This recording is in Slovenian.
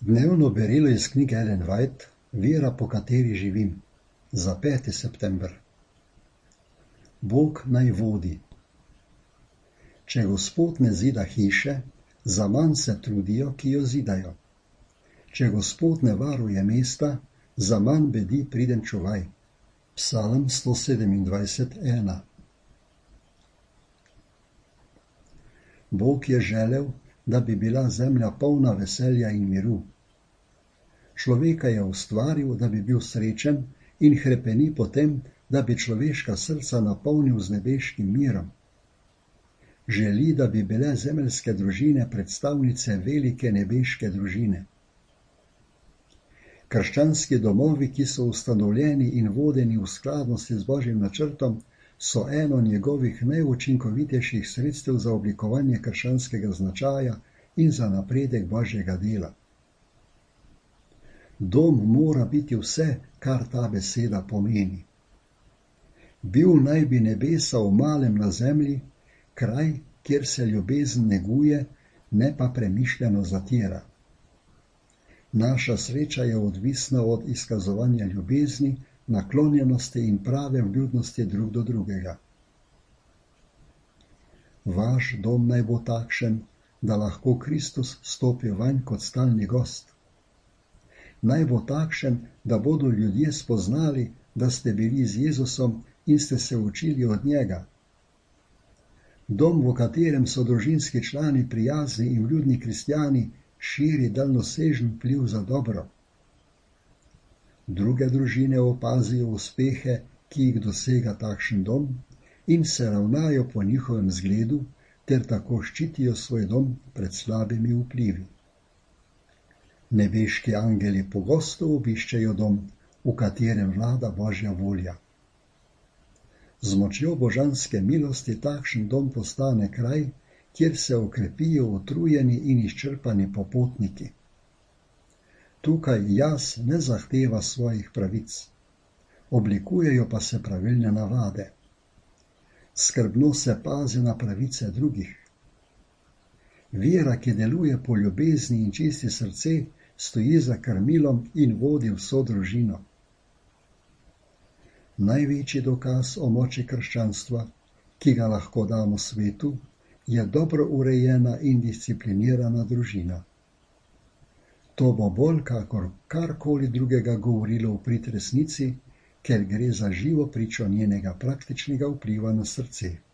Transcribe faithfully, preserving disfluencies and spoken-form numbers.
Dnevno berilo iz knjige Ellen White Vera, po kateri živim, za peti september. Bog naj vodi. Če Gospod ne zida hiše, zaman se trudijo, ki jo zidajo. Če Gospod ne varuje mesta, zaman bedi priden čuvaj. Psalm sto sedemindvajset ena. Bog je želel, da bi bila zemlja polna veselja in miru. Človeka je ustvaril, da bi bil srečen in hrepeni po tem, da bi človeška srca napolnil z nebeškim mirom. Želi, da bi bile zemeljske družine predstavnice velike nebeške družine. Krščanski domovi, ki so ustanovljeni in vodeni v skladnosti z Božjim načrtom, so eno njegovih najučinkovitejših sredstev za oblikovanje krščanskega značaja in za napredek Božjega dela. Dom mora biti vse, kar ta beseda pomeni. Bil naj bi nebesa v malem na zemlji, kraj, kjer se ljubezen neguje, ne pa premišljeno zatira. Naša sreča je odvisna od izkazovanja ljubezni, naklonjenosti in prave vljudnosti drug do drugega. Vaš dom naj bo takšen, da lahko Kristus stopi vanj kot stalni gost. Naj bo takšen, da bodo ljudje spoznali, da ste bili z Jezusom in ste se učili od njega. Dom, v katerem so družinski člani prijazni in vljudni kristjani, širi daljnosežen vpliv za dobro. Druge družine opazijo uspehe, ki jih dosega takšen dom, in se ravnajo po njihovem zgledu, ter tako ščitijo svoj dom pred slabimi vplivi. Nebeški angeli pogosto obiščejo dom, v katerem vlada Božja volja. Z močjo božanske milosti takšen dom postane kraj, kjer se okrepijo utrujeni in izčrpani popotniki. Tukaj jaz ne zahteva svojih pravic, oblikujejo pa se pravilne navade. Skrbno se pazi na pravice drugih. Vera, ki deluje po ljubezni in čisti srce, stoji za krmilom in vodi vso družino. Največji dokaz o moči krščanstva, ki ga lahko damo svetu, je dobro urejena in disciplinirana družina. To bo bolj kakor karkoli drugega govorilo v prid resnici, ker gre za živo pričo njenega praktičnega vpliva na srce.